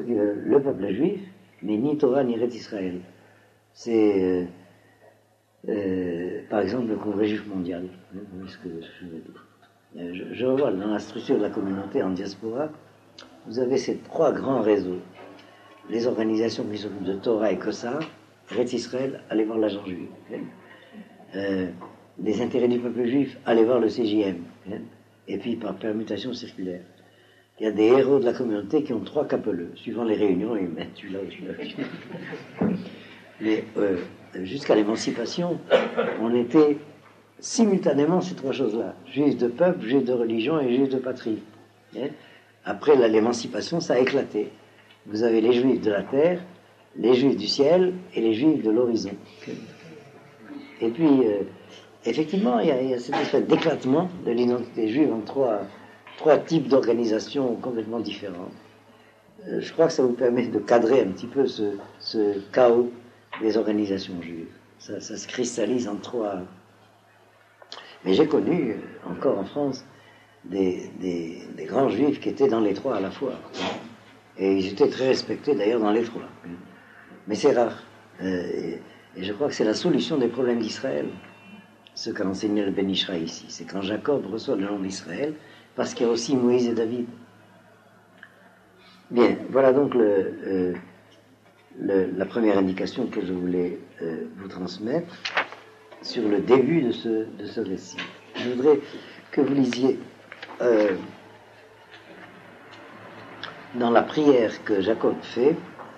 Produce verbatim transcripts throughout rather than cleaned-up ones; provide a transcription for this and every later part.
ceux qui veulent le peuple juif, mais ni Torah ni Eretz Israël. C'est, euh, euh, par exemple, le Congrès juif mondial. Vous voyez ce que je veux dire. Euh, je, je revois dans la structure de la communauté en diaspora, vous avez ces trois grands réseaux. Les organisations qui s'occupent de Torah et Kossar, Eretz Israël, allez voir l'agent juif. Okay. Euh, les intérêts du peuple juif, allez voir le C J M. Okay. Et puis par permutation circulaire. Il y a des héros de la communauté qui ont trois capeleux. Suivant les réunions, ils mettent celui-là ou celui-là. Mais euh, jusqu'à l'émancipation, on était simultanément ces trois choses-là. Juifs de peuple, juifs de religion et juifs de patrie. Okay. Après là, l'émancipation, ça a éclaté. Vous avez les juifs de la terre, les juifs du ciel et les juifs de l'horizon. Et puis, euh, effectivement, il y, a, il y a cette espèce d'éclatement de l'identité juive en trois, trois types d'organisations complètement différentes. Euh, je crois que ça vous permet de cadrer un petit peu ce, ce chaos des organisations juives. Ça, ça se cristallise en trois. Mais j'ai connu, encore en France, des, des, des grands juifs qui étaient dans les trois à la fois. Et ils étaient très respectés d'ailleurs dans les trois. Mais c'est rare. Euh, et, et je crois que c'est la solution des problèmes d'Israël, ce qu'a enseigné le Ben Ishra ici. C'est quand Jacob reçoit le nom d'Israël, parce qu'il y a aussi Moïse et David. Bien, voilà donc le, euh, le, la première indication que je voulais euh, vous transmettre sur le début de ce, de ce récit. Je voudrais que vous lisiez euh, dans la prière que Jacob fait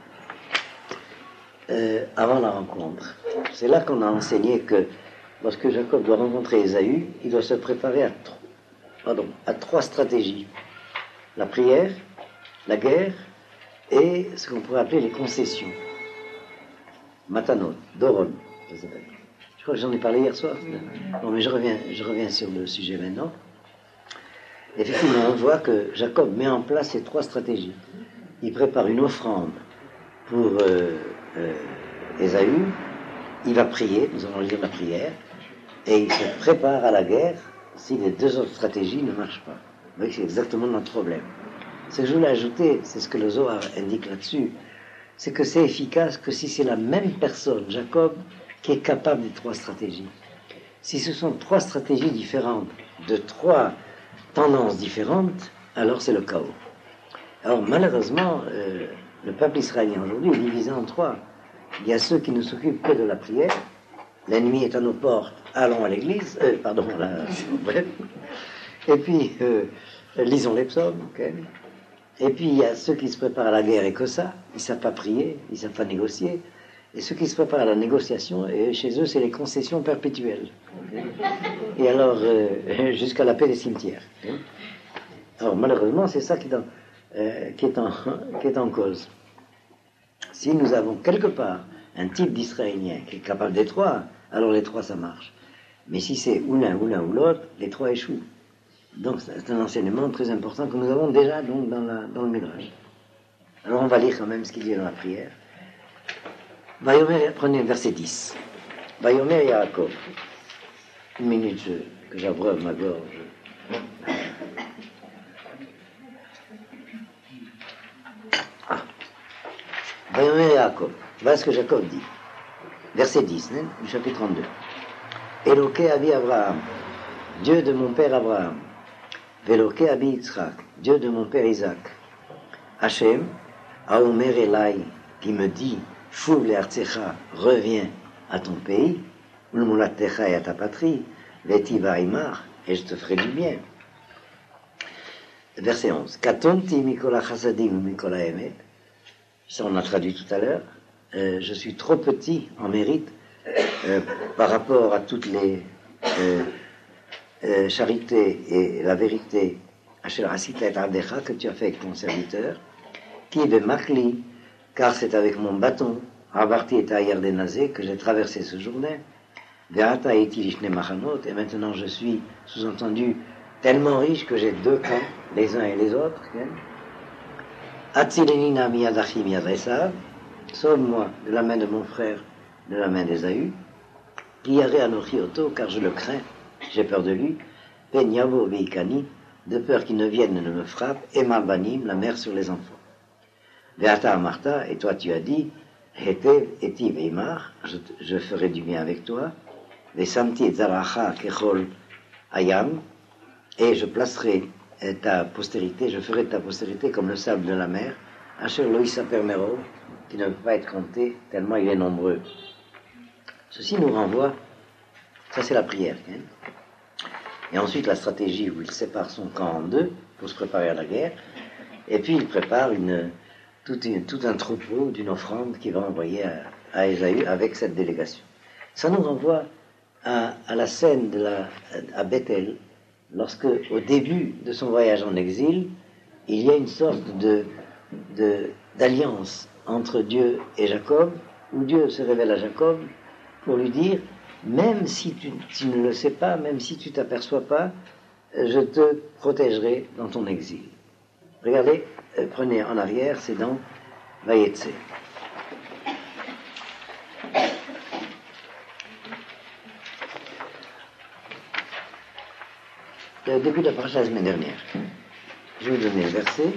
euh, avant la rencontre. C'est là qu'on a enseigné que lorsque Jacob doit rencontrer Ésaü, il doit se préparer à, tro- pardon, à trois stratégies. La prière, la guerre et ce qu'on pourrait appeler les concessions. Matanot, Doron, ça s'appelle. Je crois que j'en ai parlé hier soir. Bon, mais je reviens, je reviens sur le sujet maintenant. Effectivement, on voit que Jacob met en place ces trois stratégies. Il prépare une offrande pour euh, euh, Ésaü, il va prier, nous allons lire la prière, et il se prépare à la guerre si les deux autres stratégies ne marchent pas. Vous voyez que c'est exactement notre problème. Ce que je voulais ajouter, c'est ce que le Zohar indique là-dessus, c'est que c'est efficace que si c'est la même personne, Jacob, qui est capable des trois stratégies. Si ce sont trois stratégies différentes, de trois tendances différentes, alors c'est le chaos. Alors malheureusement, euh, le peuple israélien aujourd'hui est divisé en trois. Il y a ceux qui ne s'occupent que de la prière. L'ennemi est à nos portes, allons à l'église. Euh, pardon, là, bref. Et puis, euh, lisons les psaumes. Okay. Et puis, il y a ceux qui se préparent à la guerre et que ça. Ils ne savent pas prier, ils ne savent pas négocier. Et ceux qui se préparent à la négociation, et chez eux, c'est les concessions perpétuelles. Et alors, euh, jusqu'à la paix des cimetières. Alors, malheureusement, c'est ça qui est en, euh, qui est en, qui est en cause. Si nous avons quelque part un type d'Israélien qui est capable des trois, alors les trois, ça marche. Mais si c'est ou l'un, ou l'un, ou l'autre, les trois échouent. Donc, c'est un enseignement très important que nous avons déjà donc, dans, la, dans le Midrash. Alors, on va lire quand même ce qu'il dit dans la prière. Vayomer, prenez verset dix. Vayomer Yaakov. Une minute je, que j'abreuve ma gorge. Ah. Vayomer Yaakov. Voilà ce que Jacob dit. Verset dix, hein, du chapitre trente-deux. Eloké Abi Abraham, Dieu de mon père Abraham. Veloké Abi Yitzhak, Dieu de mon père Isaac. Hachem, Aomer Elai, qui me dit, Chouv le Artsecha, reviens à ton pays, Ulmulatecha et à ta patrie, Veti Vaimar, et je te ferai du bien. Verset onze. Katonti Mikola Chassadim Mikola Emet, ça on a traduit tout à l'heure, euh, je suis trop petit en mérite euh, par rapport à toutes les euh, euh, charités et la vérité, Asher Asita et Abdecha, que tu as fait avec ton serviteur, qui est Makli, car c'est avec mon bâton, Avarti et Ayardenazé, que j'ai traversé ce journée, Veata et Tilishne Machanot, et maintenant je suis, sous-entendu, tellement riche que j'ai deux camps, les uns et les autres. Atzilenina miyadachi miyadresav, sauve-moi de la main de mon frère, de la main d'Ésaü, Priare anochi oto, car je le crains, j'ai peur de lui, Penyavo veikani, de peur qu'il ne vienne et ne me frappe, et Malbanim, la mère sur les enfants. Ve'ata Martha, et toi tu as dit, Hetev etiv imar, je, je ferai du bien avec toi. Ve'samti zaracha kechol ayam, et je placerai ta postérité, je ferai ta postérité comme le sable de la mer, Asher lo yisaper merov, qui ne peut pas être compté tellement il est nombreux. Ceci nous renvoie, ça c'est la prière, hein. Et ensuite la stratégie où il sépare son camp en deux pour se préparer à la guerre, et puis il prépare une, tout, une, tout un troupeau d'une offrande qu'il va envoyer à, à Ésaü avec cette délégation. Ça nous renvoie à, à la scène de la, à Bethel, lorsque au début de son voyage en exil, il y a une sorte de, de, d'alliance entre Dieu et Jacob, où Dieu se révèle à Jacob pour lui dire, même si tu, tu ne le sais pas, même si tu t'aperçois pas, je te protégerai dans ton exil. Regardez, euh, prenez en arrière, c'est dans Vayetse. Le début de la paracha la semaine dernière. Je vais vous donner le verset.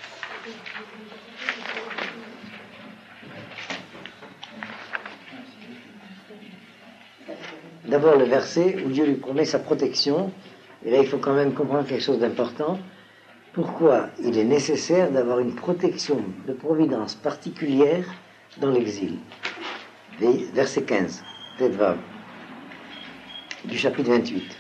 D'abord le verset où Dieu lui promet sa protection, et là il faut quand même comprendre quelque chose d'important. Pourquoi il est nécessaire d'avoir une protection de providence particulière dans l'exil. Verset quinze, Tetvav, du chapitre vingt-huit.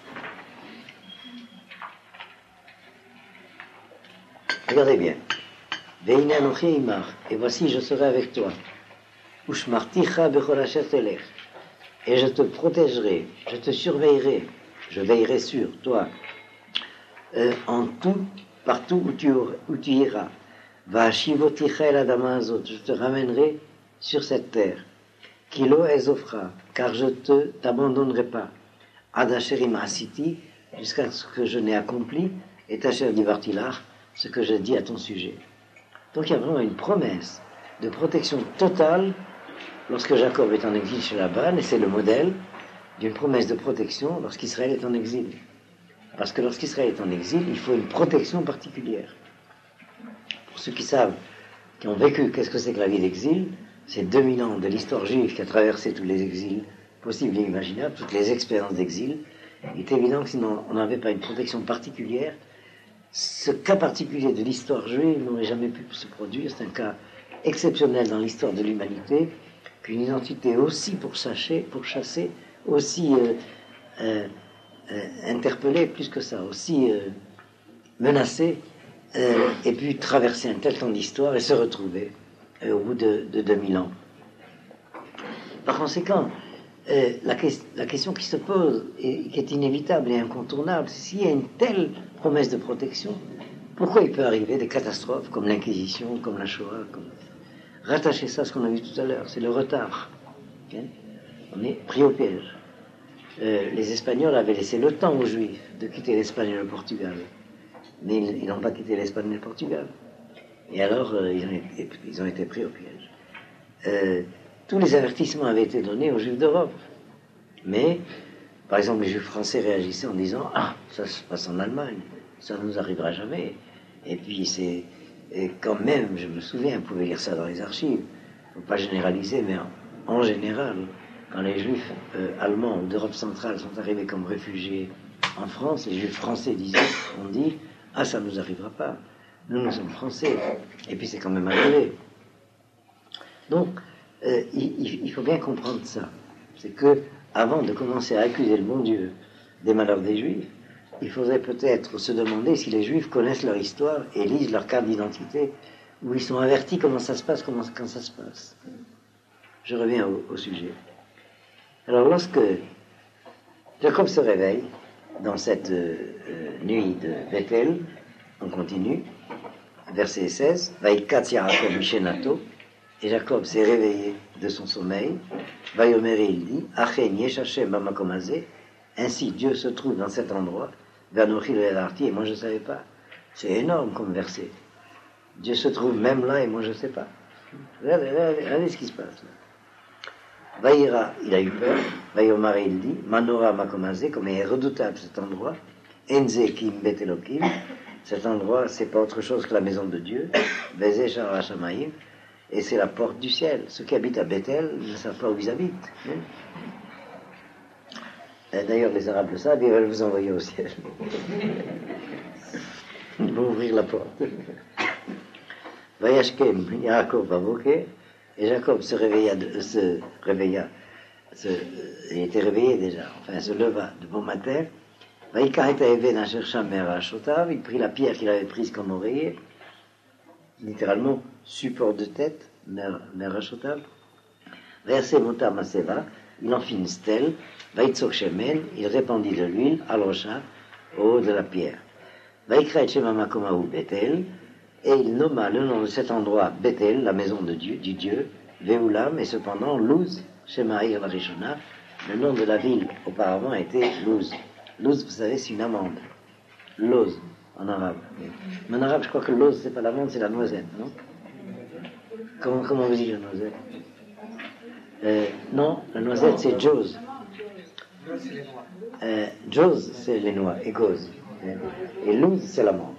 Regardez bien. Veine anochi imach, et voici je serai avec toi. Ushmarticha bechol asher telech. Et je te protégerai, je te surveillerai, je veillerai sur toi, euh, en tout, partout où tu, où tu iras. Va'ashivoticha el adama azot, je te ramènerai sur cette terre. Kilo ezofra, car je te t'abandonnerai pas. Ad asherim asiti, jusqu'à ce que je n'ai accompli, et tasher divartilach, ce que je dis à ton sujet. Donc il y a vraiment une promesse de protection totale lorsque Jacob est en exil chez Laban, et c'est le modèle d'une promesse de protection lorsqu'Israël est en exil. Parce que lorsqu'Israël est en exil, il faut une protection particulière. Pour ceux qui savent, qui ont vécu qu'est-ce que c'est que la vie d'exil, c'est deux mille ans de l'histoire juive qui a traversé tous les exils possibles et imaginables, toutes les expériences d'exil. Il est évident que sinon on n'avait pas une protection particulière, ce cas particulier de l'histoire juive n'aurait jamais pu se produire. C'est un cas exceptionnel dans l'histoire de l'humanité, qu'une identité aussi pour chasser, pour chasser aussi euh, euh, euh, interpellée, plus que ça, aussi euh, menacée, euh, et puis traverser un tel temps d'histoire et se retrouver euh, au bout de, de deux mille ans. Par conséquent, euh, la, que, la question qui se pose, et qui est inévitable et incontournable, c'est s'il y a une telle promesse de protection, pourquoi il peut arriver des catastrophes comme l'Inquisition, comme la Shoah, comme... Rattachez ça à ce qu'on a vu tout à l'heure, c'est le retard. Okay? On est pris au piège. Euh, les Espagnols avaient laissé le temps aux Juifs de quitter l'Espagne et le Portugal, mais ils, ils n'ont pas quitté l'Espagne et le Portugal. Et alors, euh, ils, ont été, ils ont été pris au piège. Euh, tous les avertissements avaient été donnés aux Juifs d'Europe, mais, par exemple, les Juifs français réagissaient en disant « Ah, ça se passe en Allemagne, ça ne nous arrivera jamais. » Et puis c'est... Et quand même, je me souviens, vous pouvez lire ça dans les archives, il ne faut pas généraliser, mais en, en général, quand les Juifs euh, allemands ou d'Europe centrale sont arrivés comme réfugiés en France, les Juifs français disaient, on dit, ah ça ne nous arrivera pas, nous nous sommes français, et puis c'est quand même arrivé. Donc, euh, il, il faut bien comprendre ça, c'est que avant de commencer à accuser le bon Dieu des malheurs des Juifs, il faudrait peut-être se demander si les Juifs connaissent leur histoire et lisent leur carte d'identité, où ils sont avertis comment ça se passe, comment, quand ça se passe. Je reviens au, au sujet. Alors, lorsque Jacob se réveille dans cette euh, nuit de Bethel, on continue, verset seize, Vaikatz Yaakov Mishenato, et Jacob s'est réveillé de son sommeil, Vayomer, il dit, Achen Yesh Hashem Bamakom Hazeh, ainsi Dieu se trouve dans cet endroit, Vanochi le Elarti, et moi je ne savais pas. C'est énorme comme verset. Dieu se trouve même là et moi je ne sais pas. Regardez, regardez, regardez ce qui se passe. Vaïra, il a eu peur. Vayomar, il dit, Manora Makomazé, comme il est redoutable cet endroit. Enze Kim Bet Elokim, Cet endroit, c'est pas autre chose que la maison de Dieu, Vezé Shara Shamayim, et c'est la porte du ciel. Ceux qui habitent à Bethel ne savent pas où ils habitent. Hein. D'ailleurs, les Arabes le savent, ils veulent vous envoyer au ciel. Ils vont ouvrir la porte. Vayashkem, Yaakov va voquer, et Jacob se réveilla, de, se réveilla, se, il était réveillé déjà, enfin, se leva de bon matin. Il prit la pierre qu'il avait prise comme oreiller, littéralement support de tête, Merachotav. Versé Motam Maseva, il en fit une stèle, Vaïtsok Shemen, il répandit de l'huile à l'Rocha, au haut de la pierre. Vaikra et Shemamakomahu Bethel, et il nomma le nom de cet endroit Bethel, la maison de Dieu, du Dieu, Veulam, et cependant Luz, Shemaïr la Rishona, le nom de la ville auparavant était Luz. Luz, vous savez, c'est une amande. Loz, en arabe. Mais en arabe, je crois que l'ose, c'est pas l'amande, c'est la noisette, non? Comment, comment vous dites la noisette? Euh, non, la noisette, c'est Joz. Euh, Joz, c'est les noix, et Goz. Et Luz, c'est l'amande.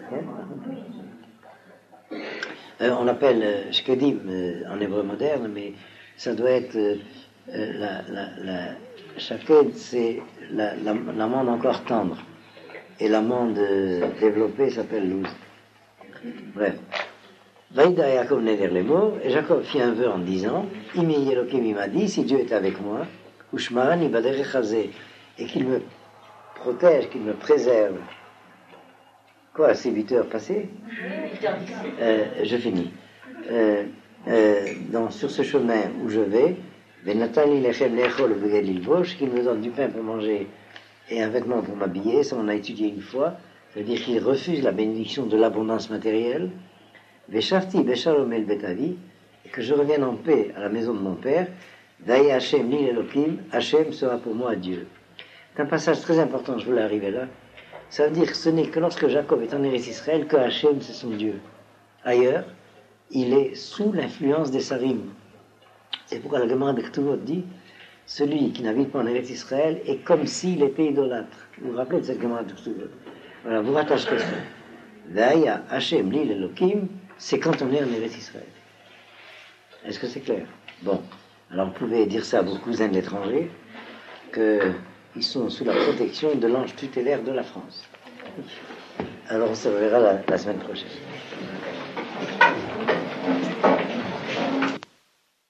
Euh, on appelle euh, Shkedim euh, en hébreu moderne, mais ça doit être euh, euh, la, la, la Shaked, c'est la, la, l'amande encore tendre. Et l'amande euh, développée s'appelle Luz. Bref. Vaïda Yaakov neder les mots, et Jacob fit un vœu en disant, Imi Yelokim il m'a dit, si Dieu est avec moi, Ushmaran ibadere chazé, et qu'il me protège, qu'il me préserve. Quoi, c'est huit heures passées? euh, Je finis. Euh, euh, dans, sur ce chemin où je vais, Venatali lechem lechol v'gelil bosh, qu'il me donne du pain pour manger et un vêtement pour m'habiller, ça on a étudié une fois, c'est-à-dire qu'il refuse la bénédiction de l'abondance matérielle, Veshafti beshalom el betavi, et que je revienne en paix à la maison de mon père, Vaï Hashem li Elohim, Hashem sera pour moi Dieu. C'est un passage très important, je voulais arriver là. Ça veut dire que ce n'est que lorsque Jacob est en Eretz Israël que Hashem c'est son Dieu. Ailleurs, il est sous l'influence des Sarim. C'est pourquoi la Gemara de Ketuvot dit, celui qui n'habite pas en Eretz Israël est comme s'il était idolâtre. Vous vous rappelez de cette Gemara de Ketuvot? Voilà, vous rattacherez ça. Vaya Hashem li Elohim, c'est quand on est en Eretz Israël. Est-ce que c'est clair? Bon, alors vous pouvez dire ça à vos cousins de l'étranger, qu'ils sont sous la protection de l'ange tutélaire de la France. Alors on se verra la, la semaine prochaine.